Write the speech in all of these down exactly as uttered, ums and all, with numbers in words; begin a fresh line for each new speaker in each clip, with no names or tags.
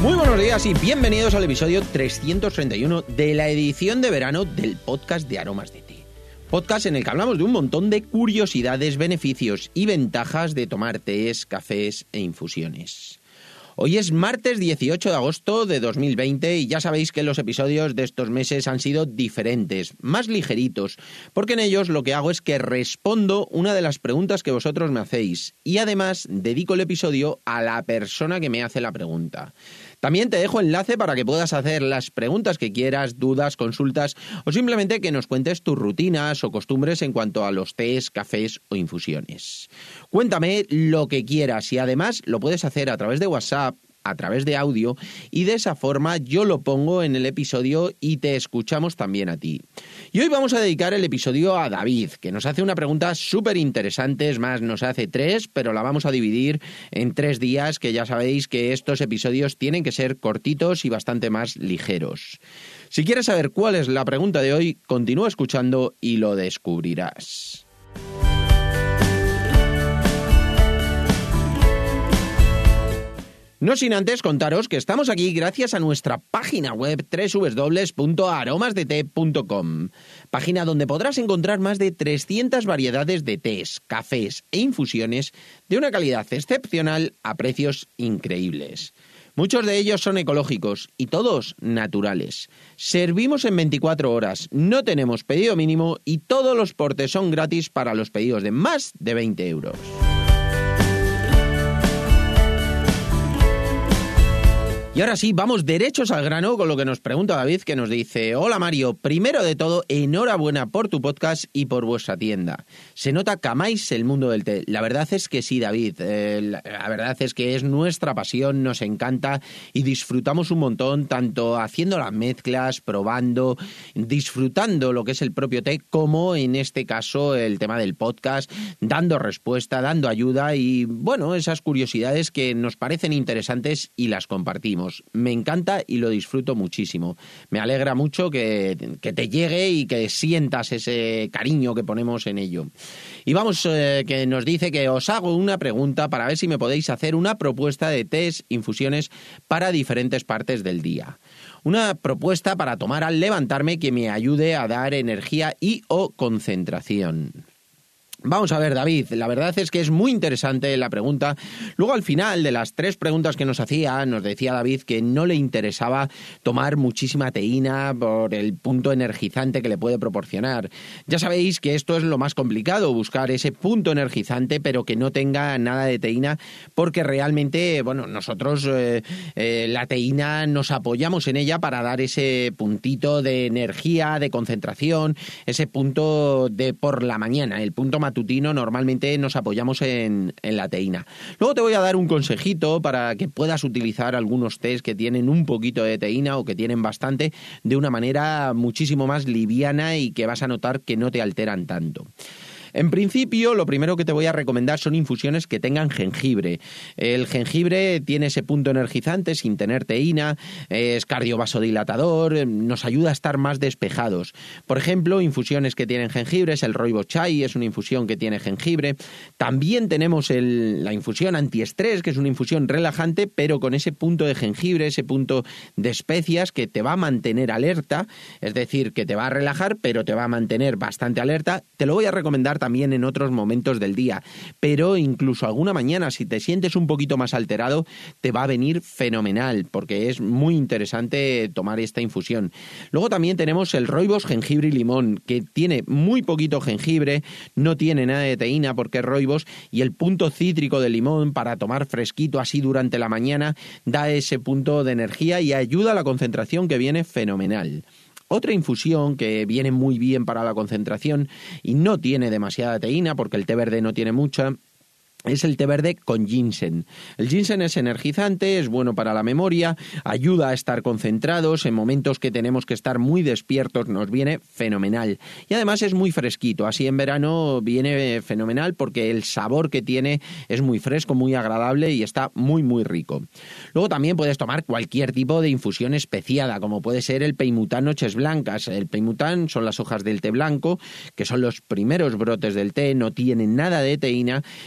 Muy buenos días y bienvenidos al episodio trescientos treinta y uno de la edición de verano del podcast de Aromas de Té. Podcast en el que hablamos de un montón de curiosidades, beneficios y ventajas de tomar tés, cafés e infusiones. Hoy es martes dieciocho de agosto de dos mil veinte y ya sabéis que los episodios de estos meses han sido diferentes, más ligeritos, porque en ellos lo que hago es que respondo una de las preguntas que vosotros me hacéis y además dedico el episodio a la persona que me hace la pregunta. También te dejo enlace para que puedas hacer las preguntas que quieras, dudas, consultas o simplemente que nos cuentes tus rutinas o costumbres en cuanto a los tés, cafés o infusiones. Cuéntame lo que quieras y además lo puedes hacer a través de WhatsApp, a través de audio y de esa forma yo lo pongo en el episodio y te escuchamos también a ti. Y hoy vamos a dedicar el episodio a David, que nos hace una pregunta súper interesante, es más, nos hace tres, pero la vamos a dividir en tres días, que ya sabéis que estos episodios tienen que ser cortitos y bastante más ligeros. Si quieres saber cuál es la pregunta de hoy, continúa escuchando y lo descubrirás. No sin antes contaros que estamos aquí gracias a nuestra página web doble u doble u doble u punto aromas de té punto com, página donde podrás encontrar más de trescientas variedades de tés, cafés e infusiones de una calidad excepcional a precios increíbles. Muchos de ellos son ecológicos y todos naturales. Servimos en veinticuatro horas, no tenemos pedido mínimo y todos los portes son gratis para los pedidos de más de veinte euros. Y ahora sí, vamos derechos al grano con lo que nos pregunta David, que nos dice: hola Mario, primero de todo, enhorabuena por tu podcast y por vuestra tienda. Se nota que amáis el mundo del té. La verdad es que sí, David, eh, la, la verdad es que es nuestra pasión, nos encanta y disfrutamos un montón, tanto haciendo las mezclas, probando, disfrutando lo que es el propio té, como en este caso el tema del podcast, dando respuesta, dando ayuda y, bueno, esas curiosidades que nos parecen interesantes y las compartimos. Me encanta y lo disfruto muchísimo. Me alegra mucho que, que te llegue y que sientas ese cariño que ponemos en ello. Y vamos, eh, que nos dice que os hago una pregunta para ver si me podéis hacer una propuesta de tés, infusiones para diferentes partes del día. Una propuesta para tomar al levantarme que me ayude a dar energía y o concentración. Vamos a ver, David, la verdad es que es muy interesante la pregunta. Luego, al final de las tres preguntas que nos hacía, nos decía David que no le interesaba tomar muchísima teína por el punto energizante que le puede proporcionar. Ya sabéis que esto es lo más complicado, buscar ese punto energizante, pero que no tenga nada de teína, porque realmente, bueno, nosotros eh, eh, la teína nos apoyamos en ella para dar ese puntito de energía, de concentración, ese punto de por la mañana, el punto matutino, normalmente nos apoyamos en, en la teína. Luego te voy a dar un consejito para que puedas utilizar algunos tés que tienen un poquito de teína o que tienen bastante de una manera muchísimo más liviana y que vas a notar que no te alteran tanto. En principio, lo primero que te voy a recomendar son infusiones que tengan jengibre. El jengibre tiene ese punto energizante sin tener teína, es cardiovasodilatador, nos ayuda a estar más despejados. Por ejemplo, infusiones que tienen jengibre, es el Rooibos Chai, es una infusión que tiene jengibre. También tenemos el, la infusión antiestrés, que es una infusión relajante, pero con ese punto de jengibre, ese punto de especias que te va a mantener alerta, es decir, que te va a relajar, pero te va a mantener bastante alerta. Te lo voy a recomendar también en otros momentos del día, pero incluso alguna mañana, si te sientes un poquito más alterado, te va a venir fenomenal, porque es muy interesante tomar esta infusión. Luego también tenemos el Rooibos jengibre y limón, que tiene muy poquito jengibre, no tiene nada de teína porque es Rooibos, y el punto cítrico del limón para tomar fresquito así durante la mañana da ese punto de energía y ayuda a la concentración, que viene fenomenal. Otra infusión que viene muy bien para la concentración y no tiene demasiada teína porque el té verde no tiene mucha, es el té verde con ginseng. El ginseng es energizante, es bueno para la memoria, ayuda a estar concentrados, en momentos que tenemos que estar muy despiertos nos viene fenomenal. Y además es muy fresquito, así en verano viene fenomenal porque el sabor que tiene es muy fresco, muy agradable y está muy muy rico. Luego también puedes tomar cualquier tipo de infusión especiada, como puede ser el peimután noches blancas. El peimután son las hojas del té blanco, que son los primeros brotes del té, no tienen nada de teína y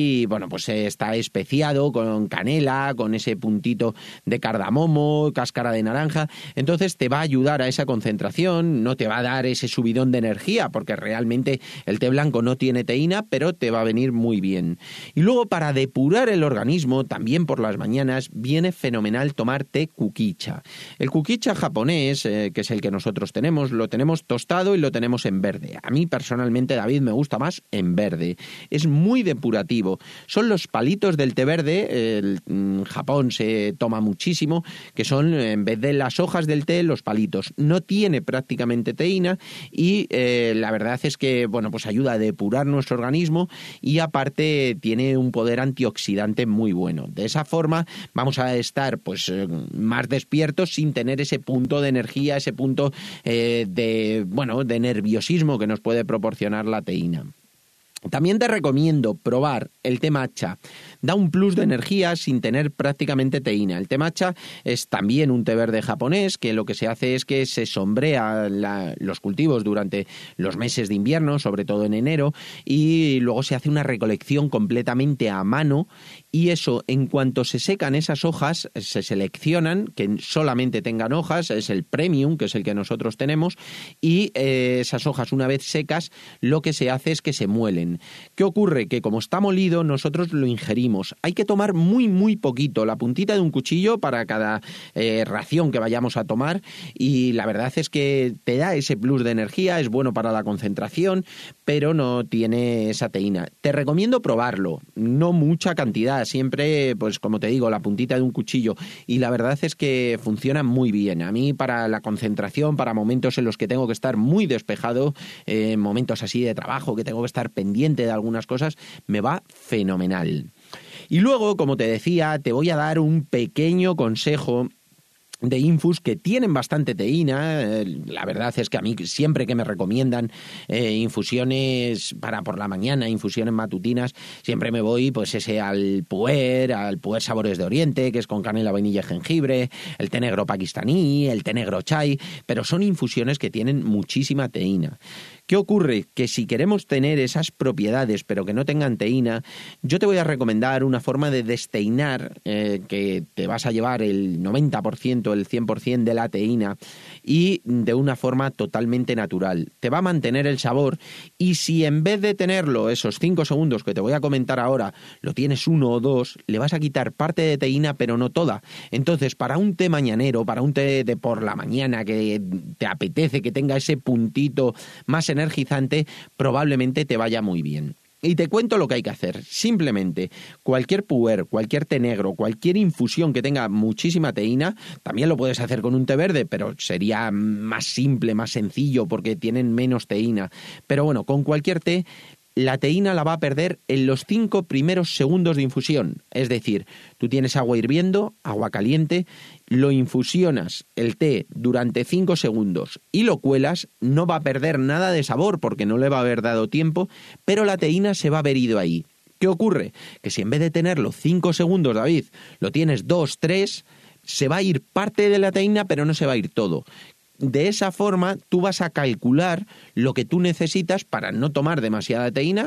y bueno, pues está especiado con canela, con ese puntito de cardamomo, cáscara de naranja. Entonces te va a ayudar a esa concentración, no te va a dar ese subidón de energía, porque realmente el té blanco no tiene teína, pero te va a venir muy bien. Y luego, para depurar el organismo, también por las mañanas, viene fenomenal tomar té kukicha. El kukicha japonés, eh, que es el que nosotros tenemos, lo tenemos tostado y lo tenemos en verde. A mí personalmente, David, me gusta más en verde. Es muy depurativo. Son los palitos del té verde, el, en Japón se toma muchísimo, que son, en vez de las hojas del té, los palitos. No tiene prácticamente teína y eh, la verdad es que, bueno, pues ayuda a depurar nuestro organismo y aparte tiene un poder antioxidante muy bueno. De esa forma vamos a estar pues eh, más despiertos sin tener ese punto de energía, ese punto eh, de, bueno, de nerviosismo que nos puede proporcionar la teína. También te recomiendo probar el té matcha. Da un plus de energía sin tener prácticamente teína. El té matcha es también un té verde japonés que lo que se hace es que se sombrea la, los cultivos durante los meses de invierno, sobre todo en enero, y luego se hace una recolección completamente a mano y eso, en cuanto se secan esas hojas, se seleccionan que solamente tengan hojas, es el premium, que es el que nosotros tenemos, y eh, esas hojas una vez secas lo que se hace es que se muelen. ¿Qué ocurre? Que como está molido, nosotros lo ingerimos. Hay que tomar muy, muy poquito, la puntita de un cuchillo para cada eh, ración que vayamos a tomar y la verdad es que te da ese plus de energía, es bueno para la concentración, pero no tiene esa teína. Te recomiendo probarlo, no mucha cantidad, siempre, pues como te digo, la puntita de un cuchillo y la verdad es que funciona muy bien. A mí para la concentración, para momentos en los que tengo que estar muy despejado, eh, momentos así de trabajo, que tengo que estar pendiente de algunas cosas, me va fenomenal. Y luego, como te decía, te voy a dar un pequeño consejo de infus que tienen bastante teína. La verdad es que a mí siempre que me recomiendan eh, infusiones para por la mañana, infusiones matutinas, siempre me voy pues ese al puer, al puer Sabores de Oriente, que es con canela, vainilla y jengibre, el té negro pakistaní, el té negro chai, pero son infusiones que tienen muchísima teína. ¿Qué ocurre? Que si queremos tener esas propiedades pero que no tengan teína, yo te voy a recomendar una forma de desteinar eh, que te vas a llevar el noventa por ciento, el cien por ciento de la teína y de una forma totalmente natural. Te va a mantener el sabor y si en vez de tenerlo esos cinco segundos que te voy a comentar ahora, lo tienes uno o dos, le vas a quitar parte de teína pero no toda. Entonces, para un té mañanero, para un té de por la mañana que te apetece, que tenga ese puntito más energizante, probablemente te vaya muy bien. Y te cuento lo que hay que hacer. Simplemente, cualquier puer, cualquier té negro, cualquier infusión que tenga muchísima teína, también lo puedes hacer con un té verde, pero sería más simple, más sencillo, porque tienen menos teína. Pero bueno, con cualquier té, la teína la va a perder en los cinco primeros segundos de infusión. Es decir, tú tienes agua hirviendo, agua caliente, lo infusionas el té durante cinco segundos y lo cuelas, no va a perder nada de sabor porque no le va a haber dado tiempo, pero la teína se va a haber ido ahí. ¿Qué ocurre? Que si en vez de tenerlo cinco segundos, David, lo tienes dos, tres, se va a ir parte de la teína, pero no se va a ir todo. De esa forma, tú vas a calcular lo que tú necesitas para no tomar demasiada teína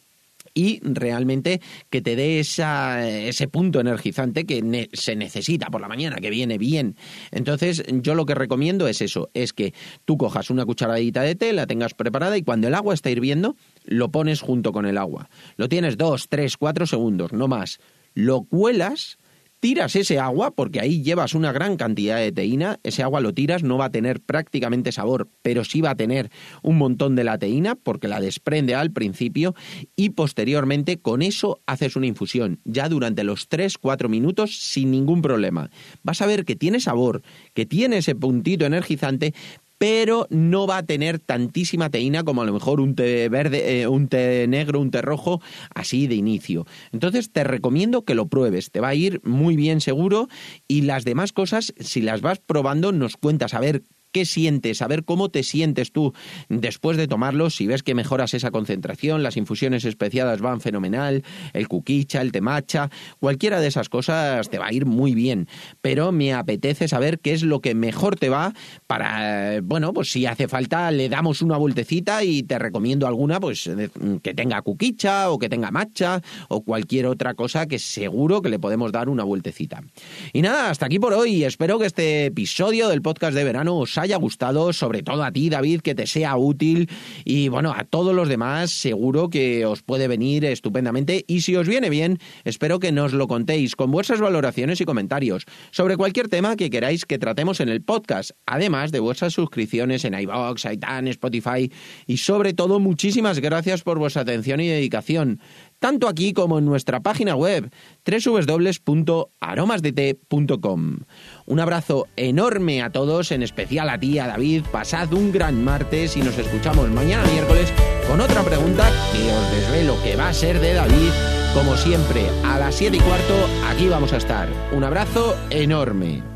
y realmente que te dé esa, ese punto energizante que ne- se necesita por la mañana, que viene bien. Entonces, yo lo que recomiendo es eso, es que tú cojas una cucharadita de té, la tengas preparada y cuando el agua está hirviendo, lo pones junto con el agua. Lo tienes dos, tres, cuatro segundos, no más. Lo cuelas, tiras ese agua, porque ahí llevas una gran cantidad de teína, ese agua lo tiras, no va a tener prácticamente sabor, pero sí va a tener un montón de la teína, porque la desprende al principio, y posteriormente con eso haces una infusión, ya durante los tres cuatro minutos sin ningún problema. Vas a ver que tiene sabor, que tiene ese puntito energizante, pero no va a tener tantísima teína como a lo mejor un té verde, eh, un té negro, un té rojo, así de inicio. Entonces te recomiendo que lo pruebes, te va a ir muy bien seguro y las demás cosas, si las vas probando, nos cuentas a ver qué sientes, a ver cómo te sientes tú después de tomarlos. Si ves que mejoras esa concentración, las infusiones especiadas van fenomenal, el kukicha, el temacha, cualquiera de esas cosas te va a ir muy bien. Pero me apetece saber qué es lo que mejor te va para, bueno, pues si hace falta le damos una vueltecita y te recomiendo alguna pues que tenga kukicha o que tenga matcha o cualquier otra cosa que seguro que le podemos dar una vueltecita. Y nada, hasta aquí por hoy. Espero que este episodio del podcast de verano os haya gustado, sobre todo a ti, David, que te sea útil, y bueno, a todos los demás seguro que os puede venir estupendamente, y si os viene bien, espero que nos lo contéis con vuestras valoraciones y comentarios sobre cualquier tema que queráis que tratemos en el podcast, además de vuestras suscripciones en iVoox, iTunes, Spotify, y sobre todo muchísimas gracias por vuestra atención y dedicación, tanto aquí como en nuestra página web doble u doble u doble u punto aromas de té punto com. Un abrazo enorme a todos, en especial a ti, a David. Pasad un gran martes y nos escuchamos mañana miércoles con otra pregunta que os desvelo que va a ser de David. Como siempre, a las siete y cuarto aquí vamos a estar. Un abrazo enorme.